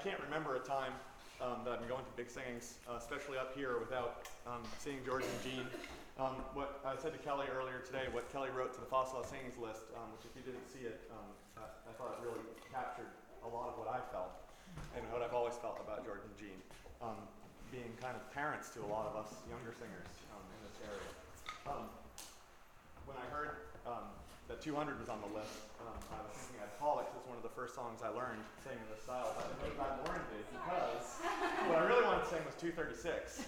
can't remember a time that I've been going to big singings, especially up here, without seeing George and Jean. What I said to Kelly earlier today, what Kelly wrote to the Fossil Singings list, which if you didn't see it, I thought it really captured a lot of what I felt and what I've always felt about George and Jean, being kind of parents to a lot of us younger singers in this area. When I heard that 200 was on the list, I was thinking I'd call it because it's one of the first songs I learned singing in this style. But I know Brad Warren did, because what I really wanted to sing was 236.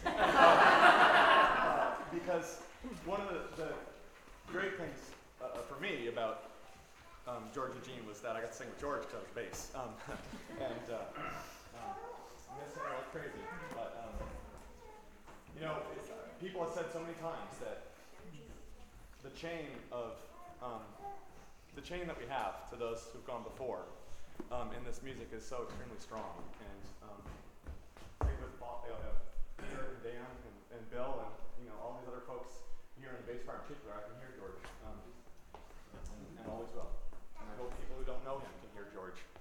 Because one of the great things for me about George and Jean was that I got to sing with George because I was bass. I miss him like crazy. But, people have said so many times that the chain that we have to those who've gone before in this music is so extremely strong. And same with Peter and Dan and Bill and all these other folks here in the bass part in particular. I can hear George, and always will. And I hope people who don't know him can hear George.